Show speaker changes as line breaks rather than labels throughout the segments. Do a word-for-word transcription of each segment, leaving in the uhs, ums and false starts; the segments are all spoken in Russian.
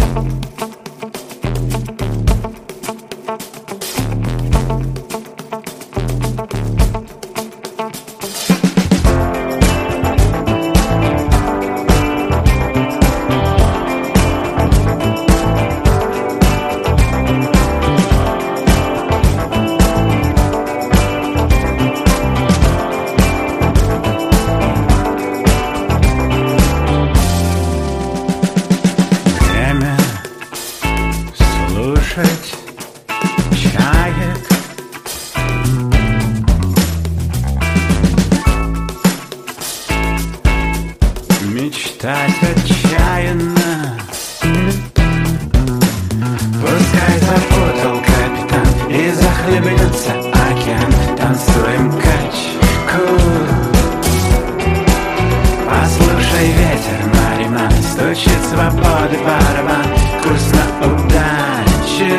Слушать чаек, мечтать отчаянно. Пускай запутал капитан и захлебнется океан. Танцуем качку. Послушай ветер, мариман, стучит свободы барабан. Курс на удачу.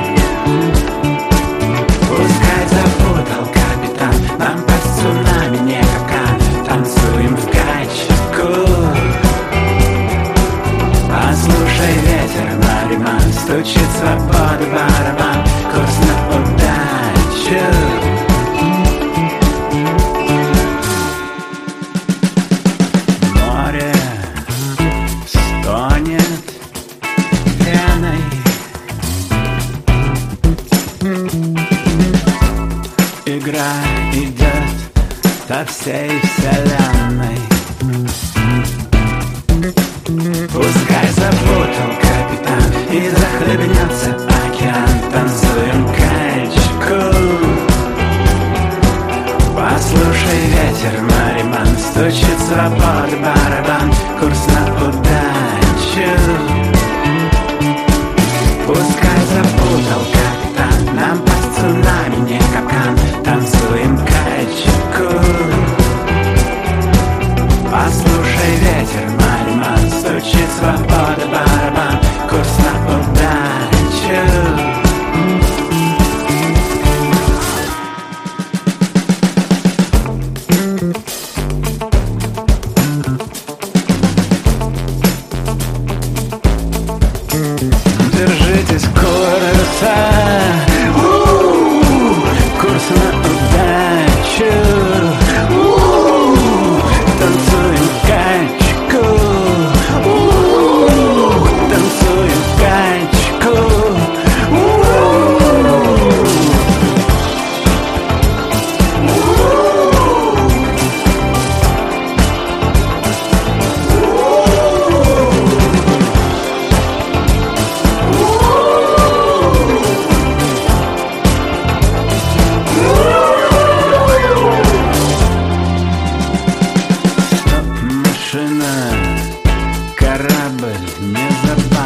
Пускай запутал капитан, нам по цунами не капкан. Танцуем в качку. Послушай ветер, мариман, стучит свободы барабан. Курс на удачу. Море стонет пеной. Игра идет по всей вселенной. Пускай запутал капитан и захлебнется океан. Танцуем качку. Послушай ветер, мариман, стучит свободы барабан. Курс на удачу. Пускай запутал капитан, нам по цунами не капкан. Танцуем качку. Послушай ветер, мариман, стучит свобода барабан. Курс на удачу. Держитесь курса. У-у-у. Курс на удачу. У-у-у. Танцуем качку. У-у-у. Танцуем качку. У-у-у. Машина, корабль, не забудь.